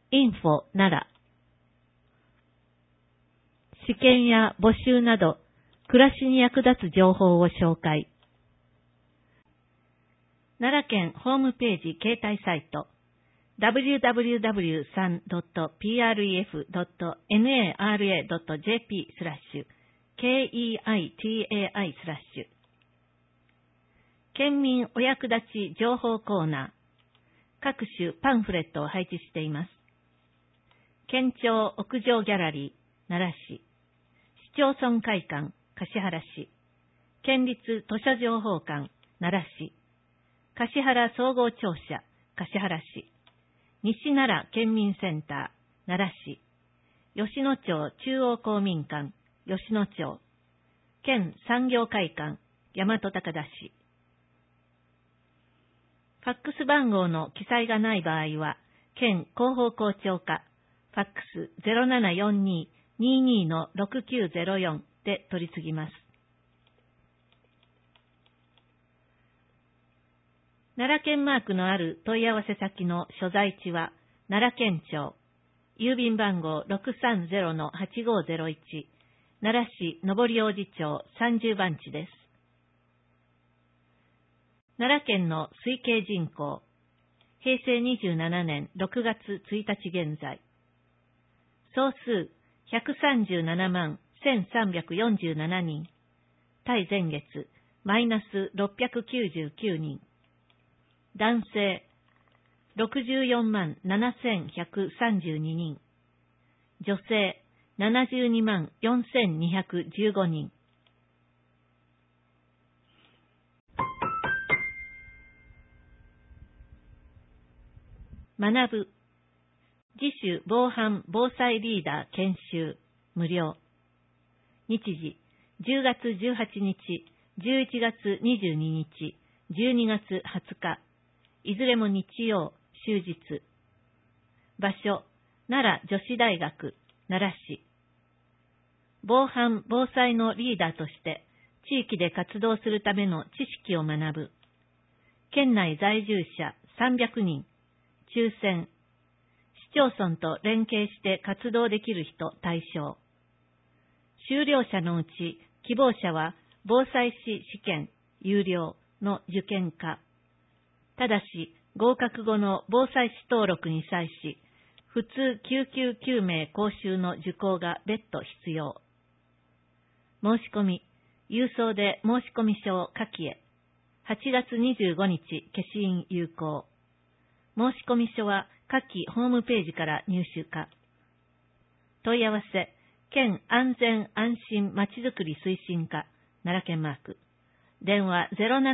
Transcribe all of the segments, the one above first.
info 奈良。試験や募集など、暮らしに役立つ情報を紹介。奈良県ホームページ携帯サイト、www.3.pra.jp/keitai/県民お役立ち情報コーナー、各種パンフレットを配置しています。県庁屋上ギャラリー、奈良市、市町村会館、橿原市、県立図書情報館、奈良市、橿原総合庁舎、橿原市、西奈良県民センター、奈良市、吉野町中央公民館、吉野町、県産業会館、大和高田市。ファックス番号の記載がない場合は、県広報校長課、ファックス 0742-22-6904 で取り次ぎます。奈良県マークのある問い合わせ先の所在地は、奈良県庁、郵便番号 630-8501、奈良市上り王子町30番地です。奈良県の推計人口、平成27年6月1日現在、総数137万1347人、対前月マイナス699人、男性64万7132人、女性72万4215人。学ぶ。自主防犯防災リーダー研修無料。日時10月18日、11月22日、12月20日、いずれも日曜、終日。場所、奈良女子大学、奈良市。防犯防災のリーダーとして地域で活動するための知識を学ぶ。県内在住者300人、抽選。市町村と連携して活動できる人対象。修了者のうち希望者は防災士試験有料の受験可。ただし合格後の防災士登録に際し、普通救急救命講習の受講が別途必要。申し込み、郵送で申込書を下記へ。8月25日消印有効。申込書は下記ホームページから入手可。問い合わせ、県安全安心まちづくり推進課、奈良県マーク。電話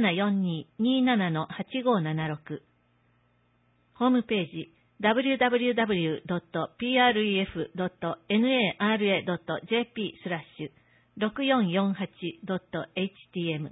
0742-27-8576。ホームページ、www.pref.nara.jp/6448.htm。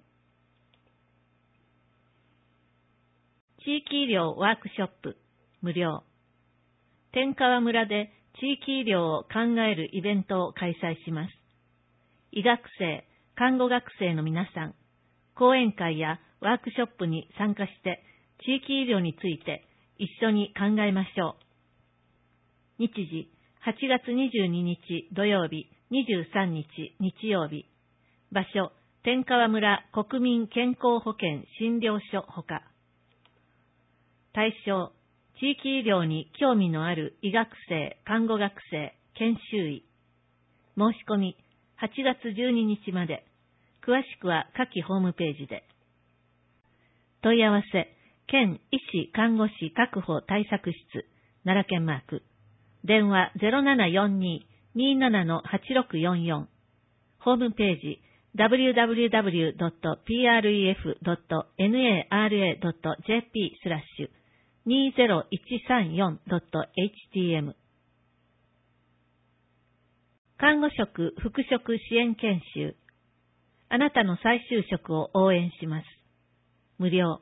地域医療ワークショップ、無料。天川村で地域医療を考えるイベントを開催します。医学生、看護学生の皆さん、講演会やワークショップに参加して地域医療について一緒に考えましょう。日時、8月22日土曜日、23日日曜日。場所、天川村国民健康保険診療所ほか。対象、地域医療に興味のある医学生、看護学生、研修医。申し込み、8月12日まで。詳しくは下記ホームページで。問い合わせ、県医師看護師確保対策室、奈良県マーク。電話 0742-27-8644。ホームページ、www.pref.nara.jp/20134.htm。看護職復職支援研修。あなたの再就職を応援します。無料。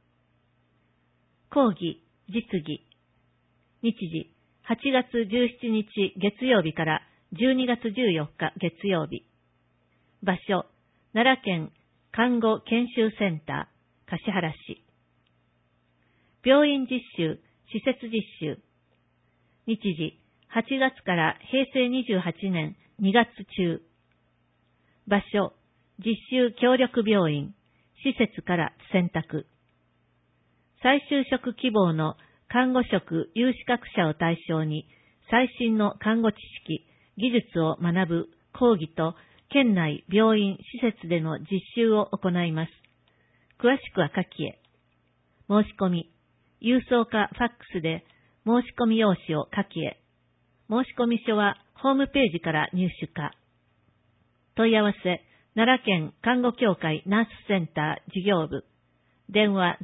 講義、実技。日時、8月17日月曜日から12月14日月曜日。場所、奈良県看護研修センター、橿原市。病院実習、施設実習。 日時、8月から平成28年2月中。場所、実習協力病院、施設から選択。再就職希望の看護職有資格者を対象に、最新の看護知識、技術を学ぶ講義と、県内病院施設での実習を行います。詳しくは下記へ。申し込み、郵送かファックスで申し込み用紙を下記へ。申込書はホームページから入手か。問い合わせ、奈良県看護協会ナースセンター事業部。電話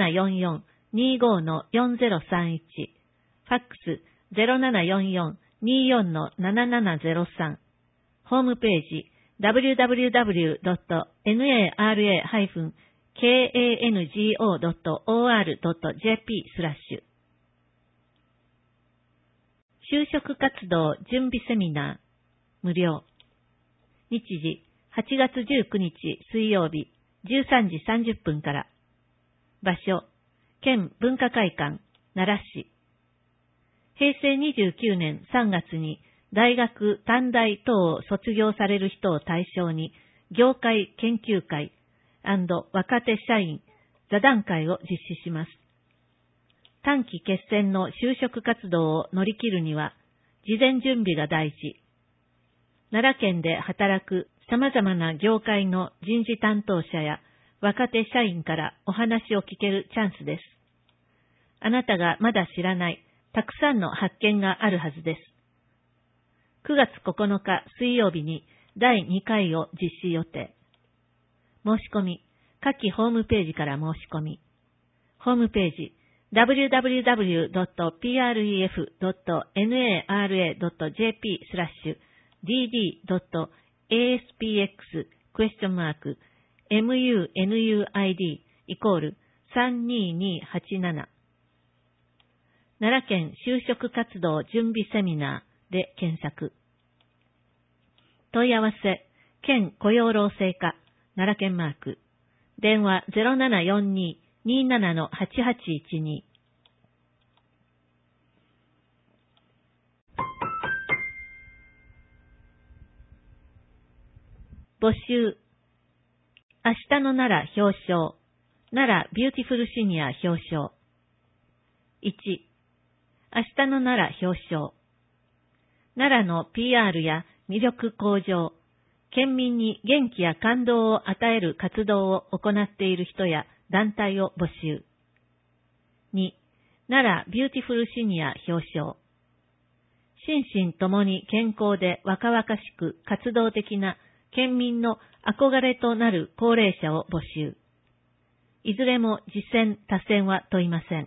0744-25-4031。ファックス 0744-24-7703。ホームページ www.nara-kango.or.jp/就職活動準備セミナー無料。日時8月19日水曜日13時30分から。場所県文化会館奈良市。平成29年3月に大学短大等を卒業される人を対象に業界研究会&若手社員座談会を実施します。短期決戦の就職活動を乗り切るには、事前準備が大事。奈良県で働く様々な業界の人事担当者や若手社員からお話を聞けるチャンスです。あなたがまだ知らないたくさんの発見があるはずです。9月9日水曜日に第2回を実施予定。申し込み、下記ホームページから申し込み。ホームページ、www.pref.dd.aspx-munud=32287 奈良県就職活動準備セミナーで検索。問い合わせ、県雇用労政課、奈良県マーク。電話 0742-27-8812。募集。明日の奈良表彰。奈良ビューティフルシニア表彰。1、明日の奈良表彰。奈良の PR や魅力向上、県民に元気や感動を与える活動を行っている人や団体を募集。2、奈良ビューティフルシニア表彰。心身ともに健康で若々しく活動的な県民の憧れとなる高齢者を募集。いずれも次戦他戦は問いません。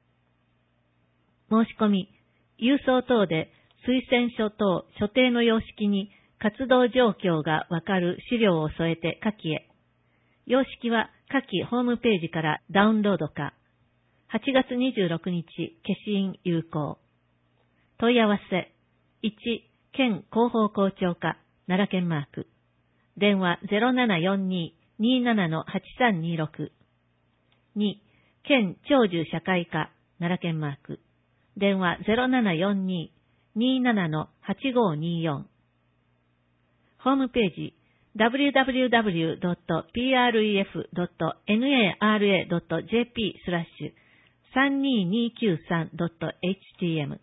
申し込み、郵送等で推薦書等所定の様式に活動状況がわかる資料を添えて下記へ。様式は下記ホームページからダウンロードか。8月26日消印有効。問い合わせ。1、県広報校長課、奈良県マーク。電話 0742-27-8326。2、県長寿社会課、奈良県マーク。電話 0742-27-8524。ホームページ www.pref.nara.jp/32293.htm。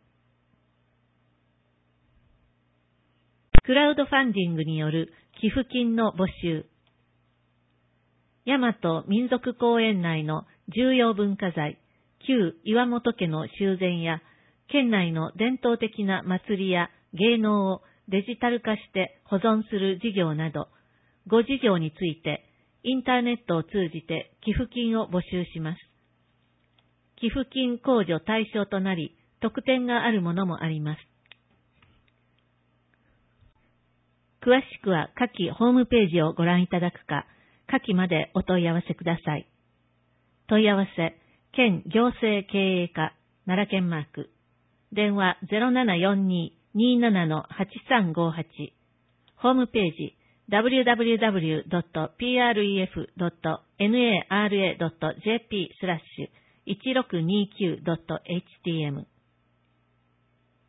クラウドファンディングによる寄付金の募集。大和民族公園内の重要文化財、旧岩本家の修繕や、県内の伝統的な祭りや芸能をデジタル化して保存する事業など、5事業についてインターネットを通じて寄付金を募集します。寄付金控除対象となり、特典があるものもあります。詳しくは下記ホームページをご覧いただくか、下記までお問い合わせください。問い合わせ、県行政経営課、奈良県マーク。電話 0742-27-8358。ホームページ www.pref.nara.jp/1629.htm。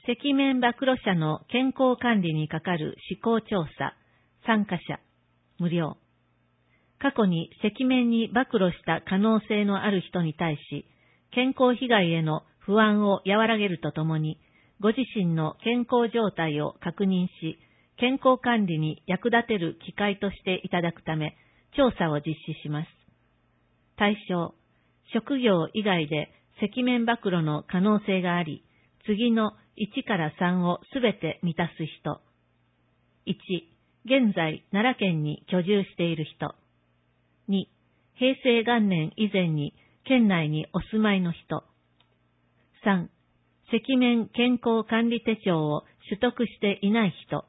赤面暴露者の健康管理に係る思考調査、参加者、無料。過去に赤面に暴露した可能性のある人に対し、健康被害への不安を和らげるとともに、ご自身の健康状態を確認し、健康管理に役立てる機会としていただくため、調査を実施します。対象、職業以外で赤面暴露の可能性があり、次の1から3をすべて満たす人。1、現在奈良県に居住している人。2、平成元年以前に県内にお住まいの人。3、赤面健康管理手帳を取得していない人。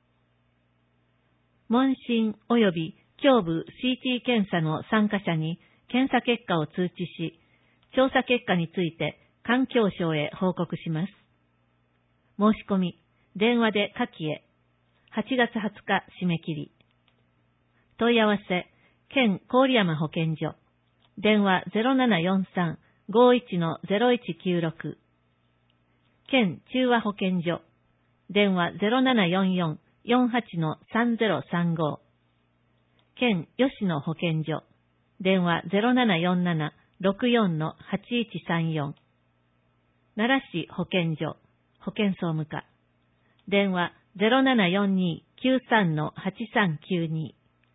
問診及び胸部 CT 検査の参加者に検査結果を通知し、調査結果について環境省へ報告します。申し込み、電話で下記へ。8月20日締め切り。問い合わせ、県郡山保健所。電話 0743-51-0196。県中和保健所。電話 0744-48-3035。県吉野保健所。電話 0747-64-8134。奈良市保健所。保健総務課。電話 0742-93-8392。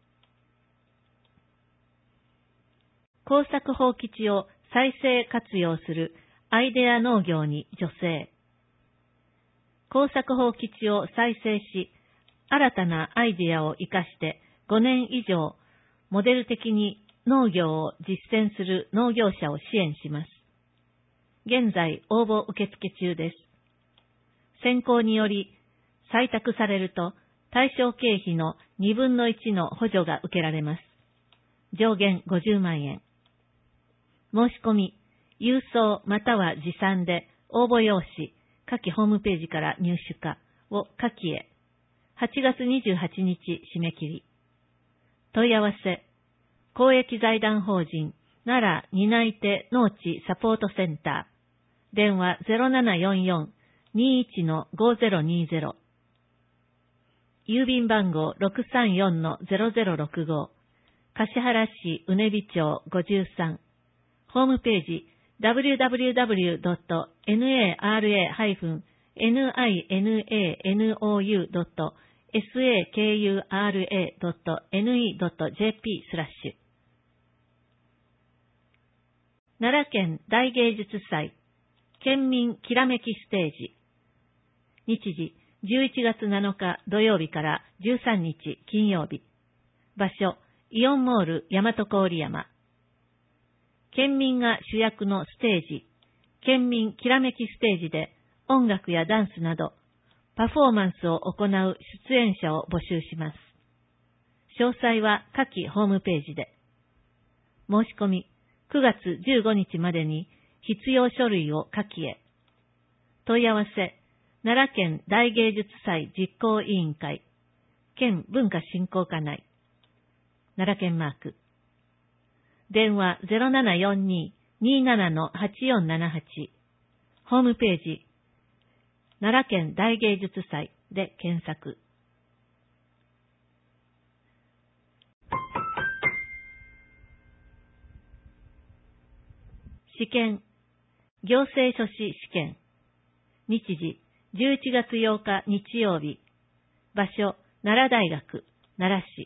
耕作放棄地を再生活用するアイデア農業に助成。耕作放棄地を再生し、新たなアイデアを活かして5年以上、モデル的に農業を実践する農業者を支援します。現在応募受付中です。選考により採択されると対象経費の2分の1の補助が受けられます。上限50万円。申し込み、郵送または持参で応募用紙、下記ホームページから入手かを下記へ。8月28日締め切り。問い合わせ、公益財団法人奈良担い手農地サポートセンター。電話 0744-21-5020。郵便番号 634-0065。橿原市うねび町53。ホームページ www.nara-nanou.sakura.ne.jp/ 奈良県大芸術祭県民きらめきステージ。日時11月7日土曜日から13日金曜日。場所イオンモール大和郡山。県民が主役のステージ、県民きらめきステージで音楽やダンスなどパフォーマンスを行う出演者を募集します。詳細は下記ホームページで。申し込み9月15日までに必要書類を下記へ。問い合わせ、奈良県大芸術祭実行委員会、県文化振興課内、奈良県マーク。電話 0742-27-8478。ホームページ、奈良県大芸術祭で検索。試験、行政書士試験。日時、11月8日日曜日。場所、奈良大学、奈良市。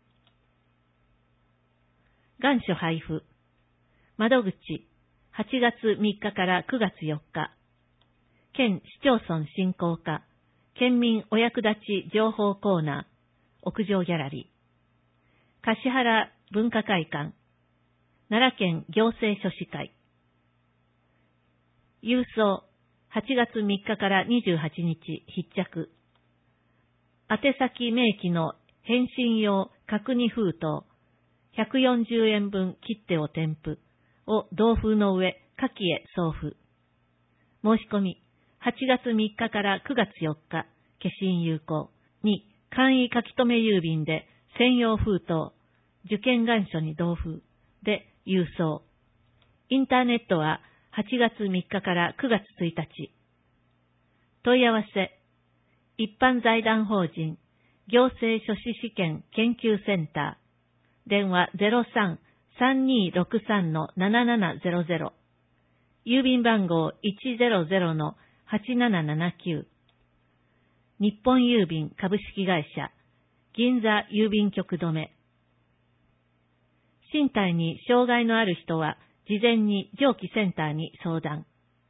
願書配布。窓口、8月3日から9月4日。県市町村振興課、県民お役立ち情報コーナー、屋上ギャラリー。橿原文化会館、奈良県行政書士会。郵送、8月3日から28日必着。宛先明記の返信用角二封筒、140円分切手を添付を同封の上、下記へ送付。申し込み、8月3日から9月4日、消印有効。2、簡易書留郵便で専用封筒、受験願書に同封で郵送。インターネットは8月3日から9月1日。 問い合わせ、一般財団法人、行政書士試験研究センター、電話03-3263-7700、郵便番号100-8779、日本郵便株式会社、銀座郵便局止。身体に障害のある人は、事前に上記センターに相談。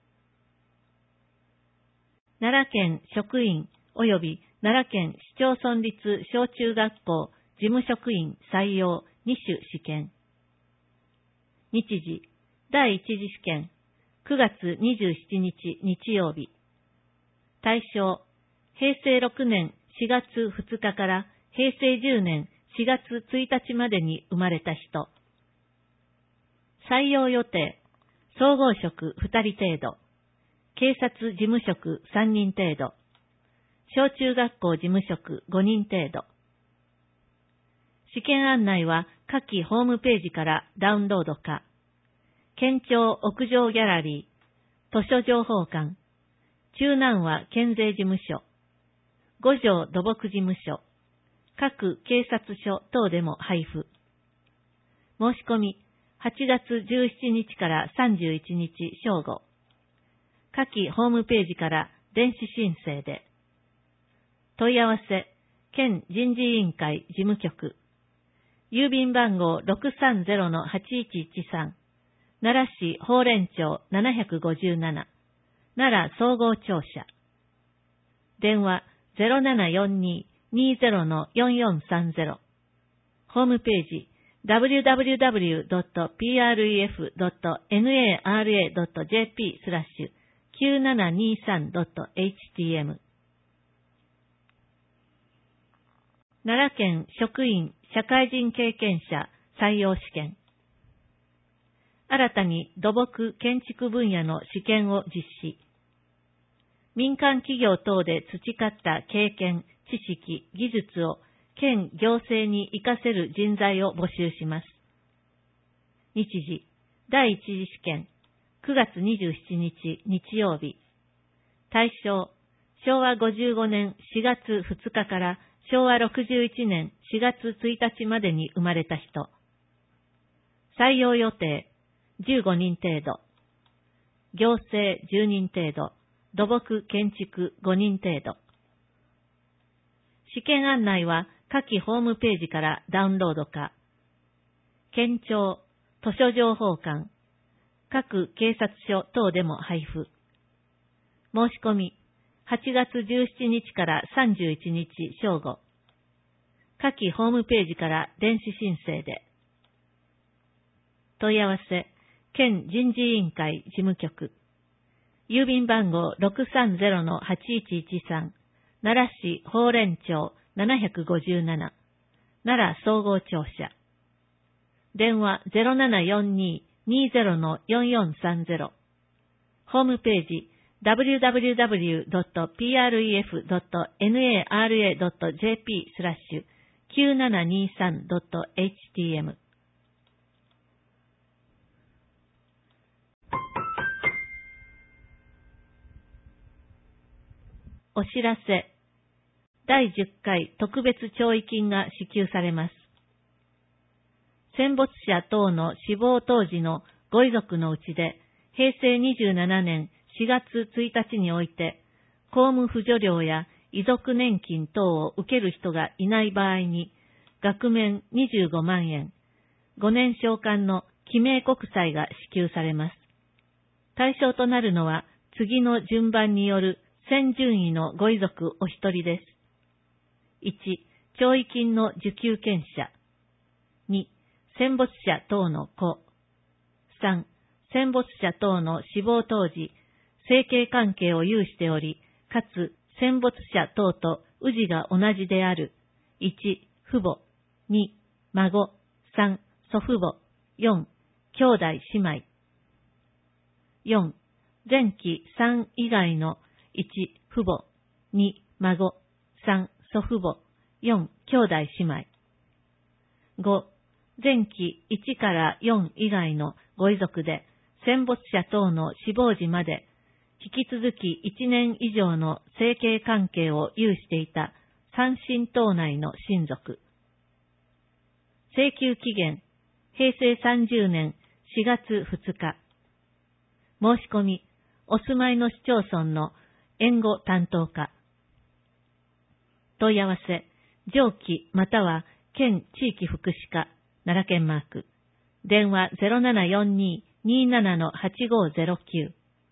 奈良県職員及び奈良県市町村立小中学校事務職員採用2種試験。日時、第一次試験、9月27日日曜日。対象、平成6年4月2日から平成10年4月1日までに生まれた人。採用予定、総合職2人程度、警察事務職3人程度、小中学校事務職5人程度。試験案内は下記ホームページからダウンロードか、県庁屋上ギャラリー、図書情報館、中南和県税事務所、五条土木事務所、各警察署等でも配布。申し込み、8月17日から31日正午。下記ホームページから電子申請で。問い合わせ、県人事委員会事務局。郵便番号630-8113。奈良市宝蓮町757。奈良総合庁舎。電話0742-20-4430。ホームページwww.pref.nara.jp/9723.htm。 奈良県職員社会人経験者採用試験。新たに土木建築分野の試験を実施。民間企業等で培った経験、知識、技術を県行政に活かせる人材を募集します。日時、第一次試験、9月27日日曜日。対象、昭和55年4月2日から昭和61年4月1日までに生まれた人。採用予定、15人程度。行政10人程度。土木建築5人程度。試験案内は下記ホームページからダウンロードか、県庁、図書情報館、各警察署等でも配布。申し込み、8月17日から31日正午。下記ホームページから電子申請で。問い合わせ、県人事委員会事務局。郵便番号630-8113。奈良市宝蓮町757。奈良総合庁舎。電話0742-20-4430。ホームページ www.pref.nara.jp/9723.htm。 お知らせ。第10回特別弔慰金が支給されます。戦没者等の死亡当時のご遺族のうちで、平成27年4月1日において、公務扶助料や遺族年金等を受ける人がいない場合に、額面25万円、5年償還の記名国債が支給されます。対象となるのは、次の順番による先順位のご遺族お一人です。1、弔慰金の受給権者。2、戦没者等の子。3、戦没者等の死亡当時、生計関係を有しており、かつ戦没者等と氏が同じである。1、父母。2、孫。3、祖父母。4、兄弟姉妹。4、前期3以外の1、父母。2、孫。3、祖父母。4、兄弟姉妹。5、前期1から4以外のご遺族で、戦没者等の死亡時まで、 引き続き1年以上の生計関係を有していた三神党内の親族。請求期限、平成30年4月2日。申し込み、お住まいの市町村の援護担当課。問い合わせ、上記または県地域福祉課、奈良県マーク。電話 0742-27-8509。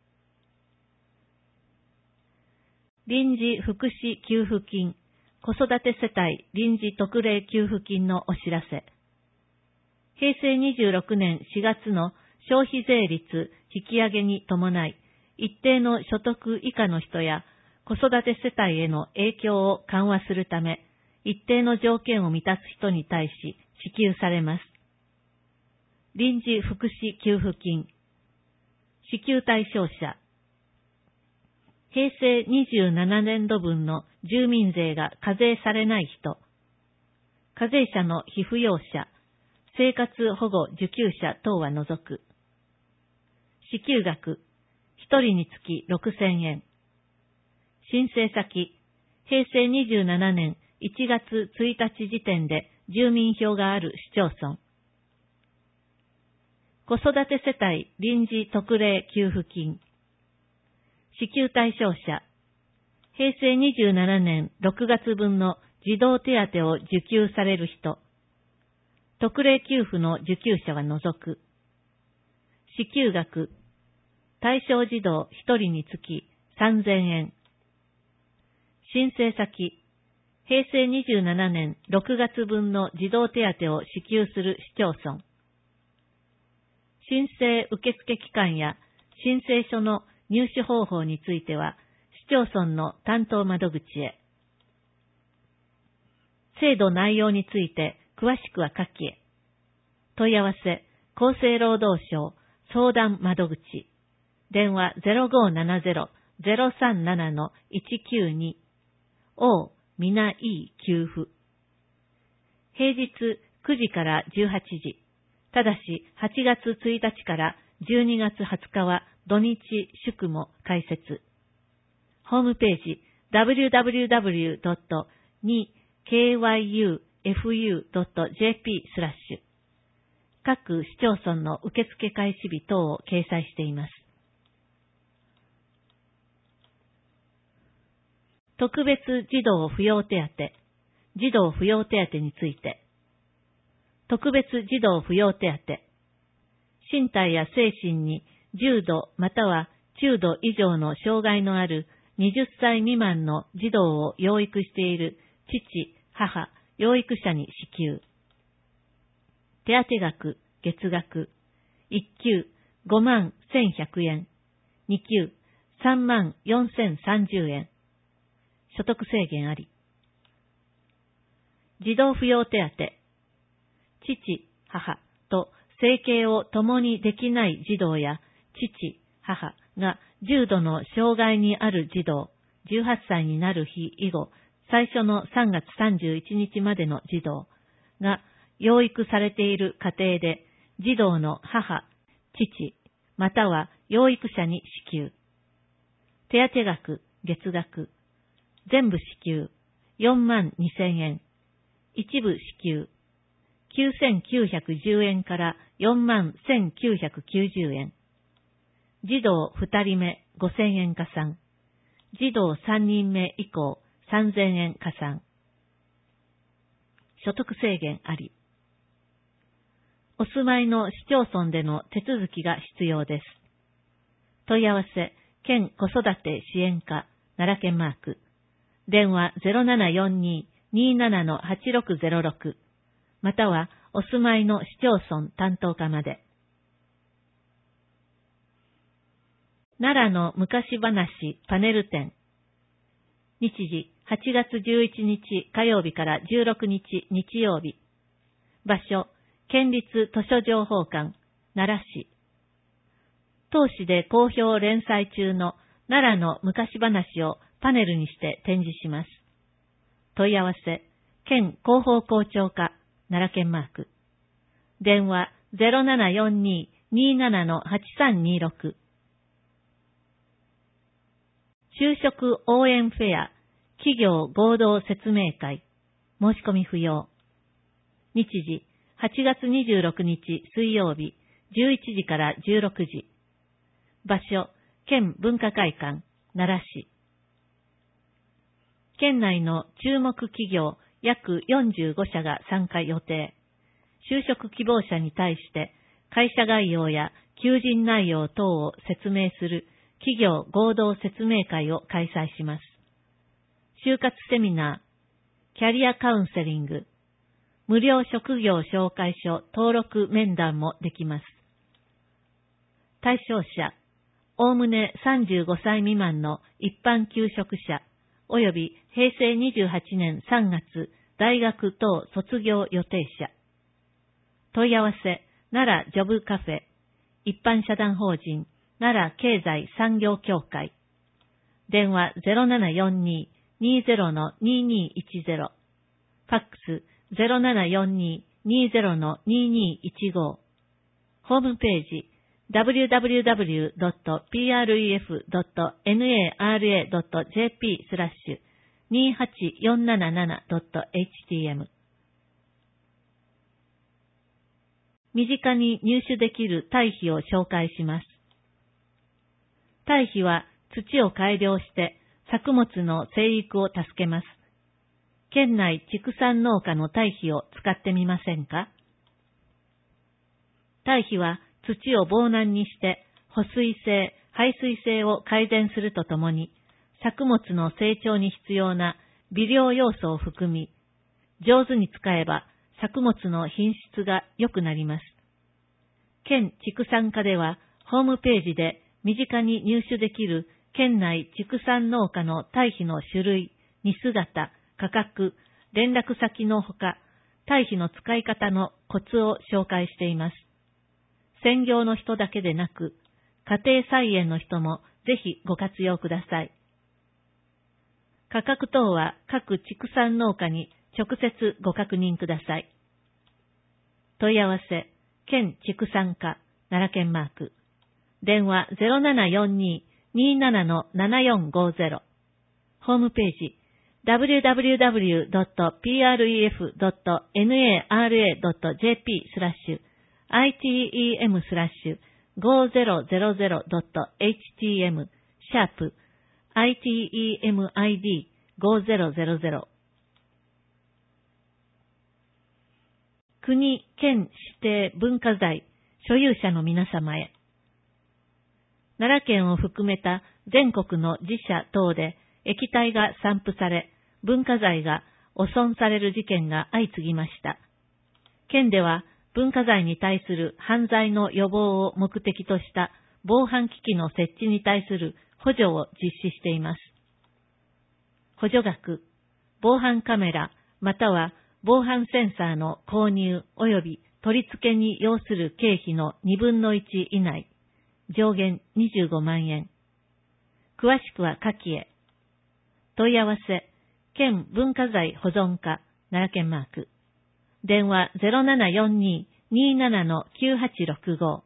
臨時福祉給付金、子育て世帯臨時特例給付金のお知らせ。平成26年4月の消費税率引き上げに伴い、一定の所得以下の人や子育て世帯への影響を緩和するため、一定の条件を満たす人に対し支給されます。臨時福祉給付金。支給対象者。平成27年度分の住民税が課税されない人。課税者の被扶養者、生活保護受給者等は除く。支給額、1人につき6000円。申請先、平成27年1月1日時点で住民票がある市町村。子育て世帯臨時特例給付金。支給対象者、平成27年6月分の児童手当を受給される人。特例給付の受給者は除く。支給額、対象児童1人につき3000円。申請先、平成27年6月分の児童手当を支給する市町村。申請受付期間や申請書の入手方法については、市町村の担当窓口へ。制度内容について詳しくは下記へ。問い合わせ、厚生労働省相談窓口。電話 0570-037-192。O みないい給付。平日9時から18時。ただし8月1日から12月20日は土日祝も開設。ホームページ www.2kyufu.jp/ 各市町村の受付開始日等を掲載しています。特別児童扶養手当、児童扶養手当について。特別児童扶養手当。身体や精神に重度または中度以上の障害のある20歳未満の児童を養育している父、母、養育者に支給。手当額、月額。1級51,100円。2級34,030円。所得制限あり。児童扶養手当。父、母と生計を共にできない児童や父、母が重度の障害にある児童、18歳になる日以後、最初の3月31日までの児童が養育されている家庭で、児童の母、父、または養育者に支給。手当額、月額。全部支給、42,000円。一部支給、9,910円から41,990円。児童2人目5,000円加算。児童3人目以降3,000円加算。所得制限あり。お住まいの市町村での手続きが必要です。問い合わせ、県子育て支援課、奈良県マーク。電話 0742-27-8606。または、お住まいの市町村担当課まで。奈良の昔話パネル展。日時、8月11日火曜日から16日日曜日。場所、県立図書情報館、奈良市。当市で好評連載中の奈良の昔話をパネルにして展示します。問い合わせ、県広報校長課、奈良県マーク。電話 0742-27-8326。 就職応援フェア、企業合同説明会、申し込み不要。日時、8月26日水曜日、11時から16時。場所、県文化会館、奈良市。県内の注目企業約45社が参加予定。就職希望者に対して会社概要や求人内容等を説明する企業合同説明会を開催します。就活セミナー、キャリアカウンセリング、無料職業紹介書登録面談もできます。対象者、おおむね35歳未満の一般求職者、および平成28年3月大学等卒業予定者。問い合わせ、奈良ジョブカフェ、一般社団法人、奈良経済産業協会。電話 0742-20-2210。ファックス 0742-20-2215。ホームページ、www.pref.nara.jp/28477.htm。身近に入手できる堆肥を紹介します。堆肥は土を改良して作物の生育を助けます。県内畜産農家の堆肥を使ってみませんか？堆肥は土を防軟にして保水性、排水性を改善するとともに、作物の成長に必要な微量要素を含み、上手に使えば作物の品質が良くなります。県畜産課では、ホームページで身近に入手できる県内畜産農家の堆肥の種類、荷姿、価格、連絡先のほか、堆肥の使い方のコツを紹介しています。専業の人だけでなく、家庭菜園の人もぜひご活用ください。価格等は各畜産農家に直接ご確認ください。問い合わせ、県畜産課、奈良県マーク。電話 0742-27-7450。ホームページ、www.pref.nara.jp/item/5000.htm itemid5000。国・県指定文化財所有者の皆様へ。奈良県を含めた全国の自社等で液体が散布され、文化財が汚損される事件が相次ぎました。県では文化財に対する犯罪の予防を目的とした防犯機器の設置に対する補助を実施しています。補助額、防犯カメラまたは防犯センサーの購入及び取り付けに要する経費の2分の1以内、上限25万円。詳しくは下記へ。問い合わせ、県文化財保存課、奈良県マーク。電話 0742-27-9865。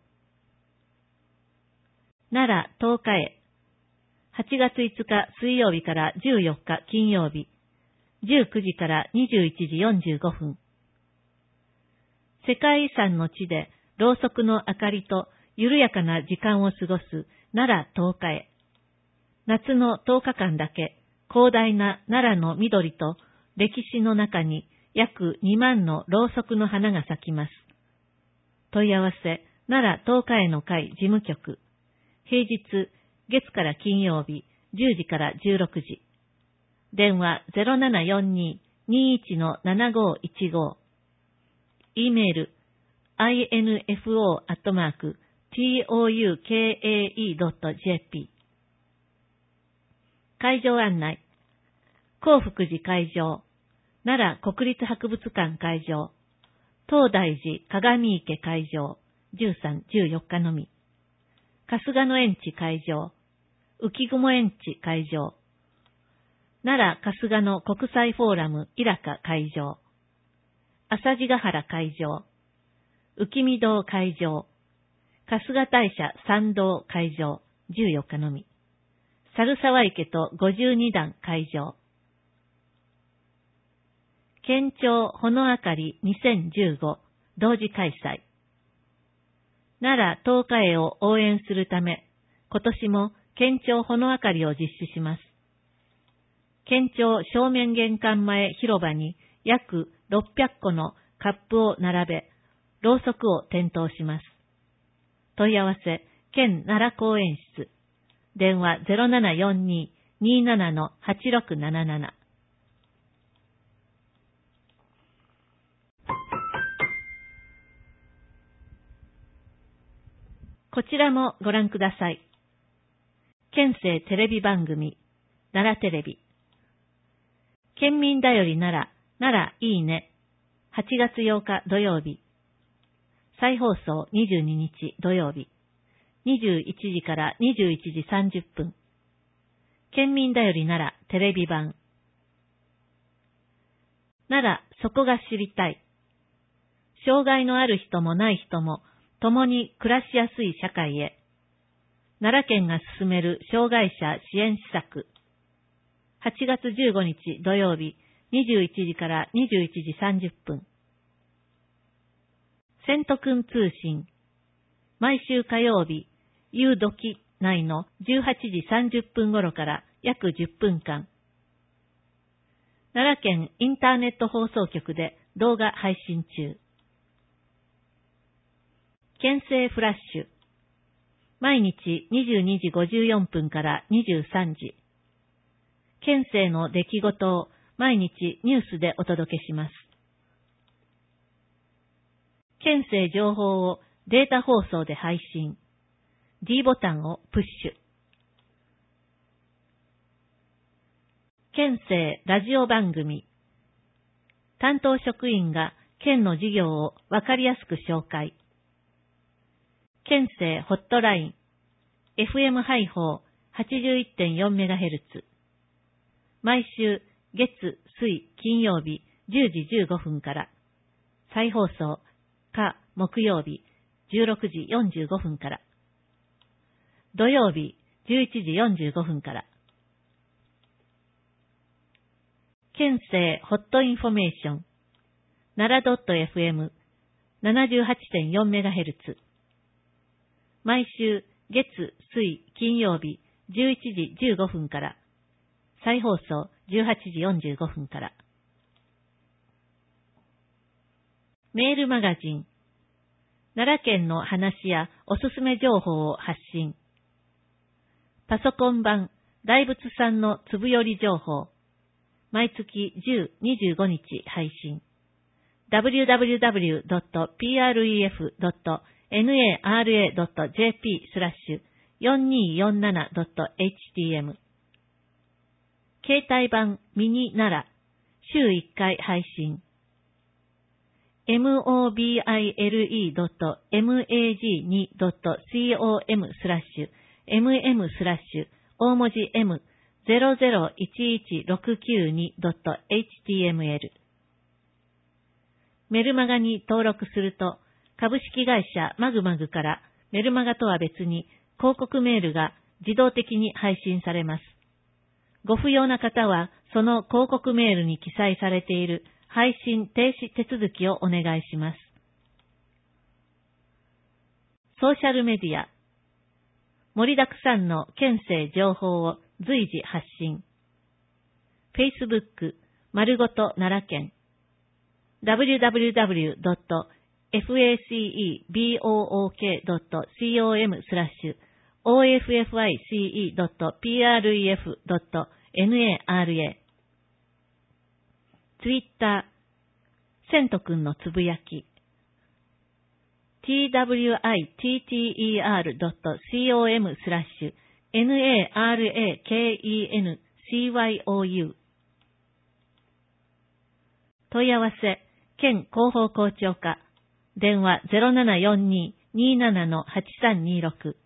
奈良東海へ。8月5日水曜日から14日金曜日。19時から21時45分。世界遺産の地でろうそくの明かりと緩やかな時間を過ごす奈良10日へ。夏の10日間だけ広大な奈良の緑と歴史の中に約2万のろうそくの花が咲きます。問い合わせ、奈良10日への会事務局。平日、月から金曜日、10時から16時。電話 0742-21-7515。e メール info@toukae.jp。会場案内。興福寺会場、奈良国立博物館会場、東大寺鏡池会場、13、14日のみ。春日野園地会場、浮雲園地会場、奈良春日野国際フォーラム伊良会場、朝地ヶ原会場、浮見堂会場、春日大社参道会場、14日のみ。 猿沢池と52段会場。県庁ほのあかり2015同時開催。奈良東海を応援するため、今年も県庁ほのあかりを実施します。県庁正面玄関前広場に約600個のカップを並べ、ろうそくを点灯します。問い合わせ、県奈良公園室。電話 0742-27-8677。こちらもご覧ください。県政テレビ番組、奈良テレビ。県民だより奈良いいね。8月8日土曜日。再放送22日土曜日。21時から21時30分。県民だより奈良テレビ版。奈良そこが知りたい。障害のある人もない人も共に暮らしやすい社会へ。奈良県が進める障害者支援施策。8月15日土曜日21時から21時30分。セントくん通信。毎週火曜日、夕時内の18時30分頃から約10分間。奈良県インターネット放送局で動画配信中。県政フラッシュ。毎日22時54分から23時。県政の出来事を毎日ニュースでお届けします。県政情報をデータ放送で配信。D ボタンをプッシュ。県政ラジオ番組。担当職員が県の事業をわかりやすく紹介。県政ホットライン。FM 配報 81.4MHz。毎週月、水、金曜日10時15分から。再放送、火、木曜日16時45分から。土曜日11時45分から。県政ホットインフォメーション。奈良 .fm 78.4MHz。毎週月、水、金曜日11時15分から。再放送18時45分から。メールマガジン。奈良県の話やおすすめ情報を発信。パソコン版大仏さんのつぶより情報。毎月10、25日配信。www.pref.nara.jp/4247.htm 携帯版ミニ奈良。週1回配信。mobile.mag2.com/mm/ 大文字 m0011692.html メルマガに登録すると、株式会社マグマグからメルマガとは別に広告メールが自動的に配信されます。ご不要な方は、その広告メールに記載されている配信停止手続きをお願いします。ソーシャルメディア。盛りだくさんの県政情報を随時発信。Facebook 丸ごと奈良県。www.office.book.office.pref.nara Twitter セントくんのつぶやき。twitter.com/narakencyon 問い合わせ、県広報校長課。電話 0742-27-8326